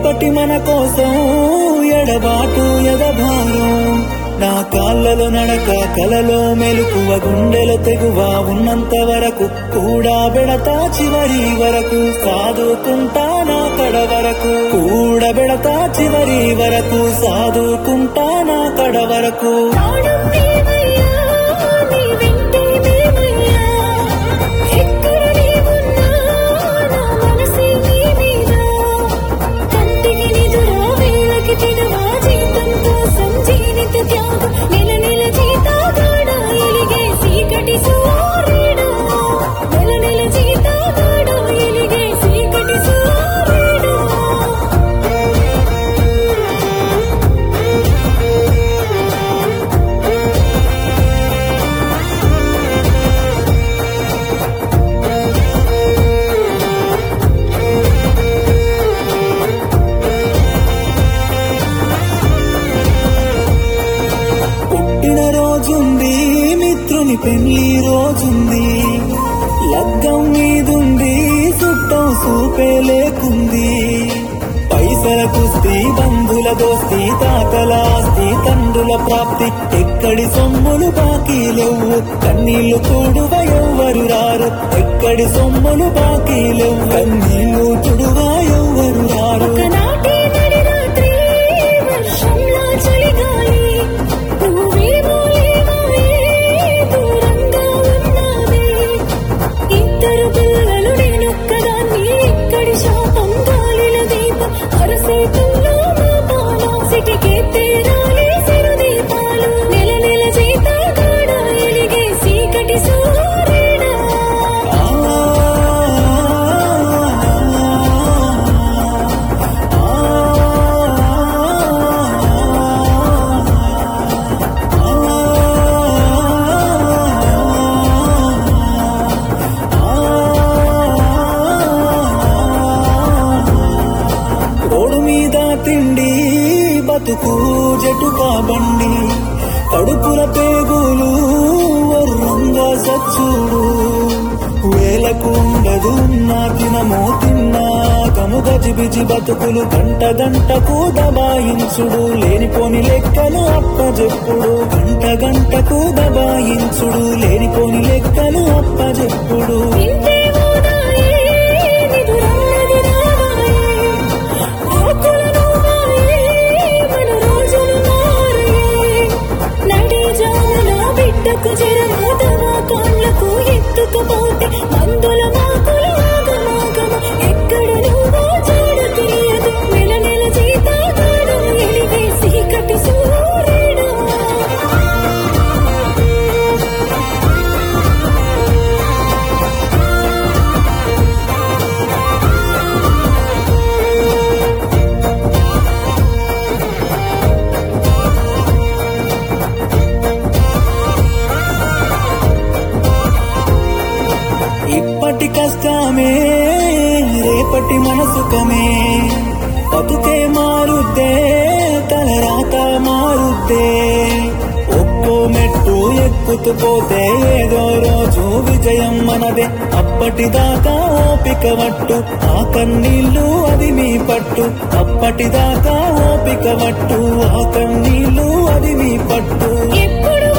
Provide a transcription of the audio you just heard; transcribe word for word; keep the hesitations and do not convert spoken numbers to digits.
రేపటి మన కోసం ఎడబాటు ఎదభారం నా కాళ్ళలో నడక కలలో మెలుకువ గుండెలో తెగువ ఉన్నంత వరకు కూడా బెడతా చివరి వరకు సాదుకుంటా నా కడ వరకు కూడా బెడతా చివరి వరకు సాదుకుంటా నా కడ వరకు మిత్రుని పెళ్లి రోజుంది లగ్గం మీదుంది చుట్టం సూపే లేకుంది పైసల కుస్తీ బంధుల దోస్తి తాతల ఆస్తి తండ్రుల ప్రాప్తి ఎక్కడి సొమ్ములు బాకీ లేవు కన్నీళ్లు తుడువ ఎవ్వరు రారు ఎక్కడి సొమ్ములు బాకీ లేవు కన్నీళ్లు తుడువ ఎవ్వరు రారు తిండి బతుకు జటుకా బండి కడుపుల పేగులు వర్రంగా సచ్చుడు వేలకు ఉండదు నా తినమో తిన్నా కము గజిబిజి బతుకులు గంట గంటకు దబాయించుడు లేనిపోని లెక్కలు అప్పజెప్పుడు గంట గంటకు దబాయించుడు లేనిపోని లెక్కలు అప్పజెప్పుడు ఎత్తుకుపోతే మందుల మాకులు ఆగమాగమ ఎక్కడ నువ్వో చూడ తెలియదు నెల నెల జీతాగాడు ఎలివేసి కటి సూర్యుడు ఇప్పటి కష్టమే రేపటి మనసుకమే బతుకే మారుద్దే తలరాత మారుద్దే ఒక్కో మెట్టు ఎక్కుతూ పోతే ఏదో రోజు విజయం మనదే అప్పటిదాకా ఓపిక వట్టు ఆ కన్నీళ్ళు అది మీ పట్టు అప్పటిదాకా ఓపిక వట్టు ఆ కన్నీళ్ళు అది మీ పట్టు ఎప్పుడు